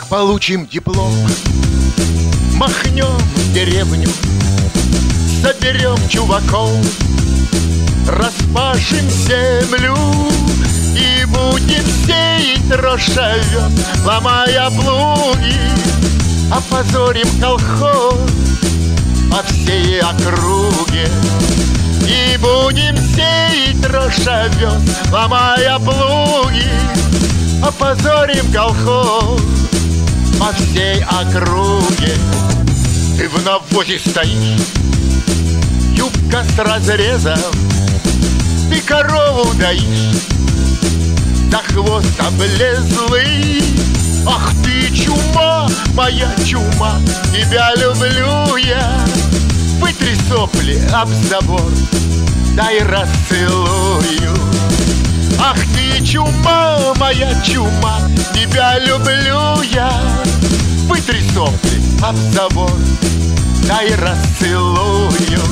получим диплом, махнем в деревню, соберем чуваков, распашем землю и будем сеять рожь овес, ломая плуги, опозорим колхоз по всей округе. И будем сеять рожь овес, ломая плуги, опозорим колхоз по всей округе. Ты в навозе стоишь, юбка с разрезом, ты корову доишь, за хвост облезлый. Ах ты чума, моя чума, тебя люблю я. Вытри сопли об забор, дай расцелую. Ах ты чума, моя чума, тебя люблю я. Вытри сопли об забор, дай расцелую.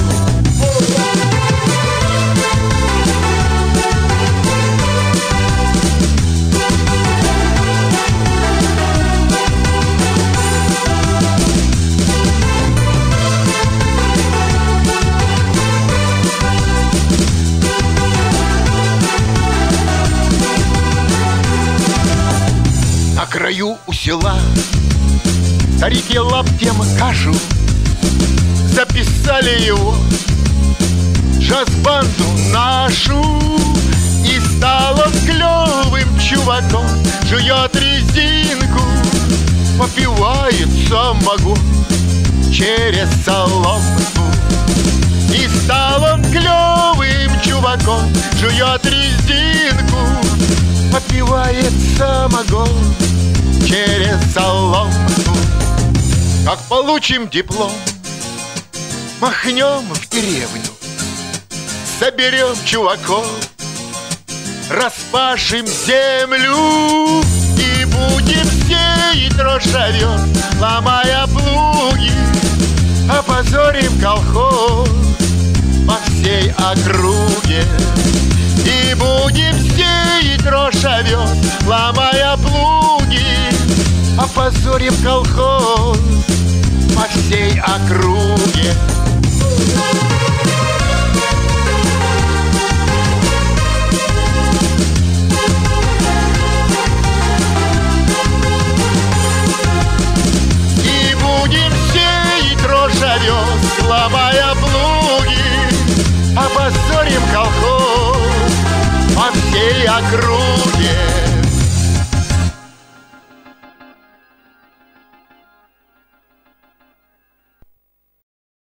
На краю у села старики лаптем кашу, записали его джаз-банду нашу. И стал он клевым чуваком, жует резинку, попивает самогон через соломку. И стал он клевым чуваком, жует резинку, попивает самогон через соломку. Как получим диплом, махнем в деревню, соберем чуваков, распашем землю и будем сеять рожь овес, ломая плуги, опозорим колхоз по всей округе. И будем сеять рожь овес, ломая плуги, опозорим колхоз по всей округе. И будем сеять рожь овес, ломая плуги, опозорим колхоз по всей округе.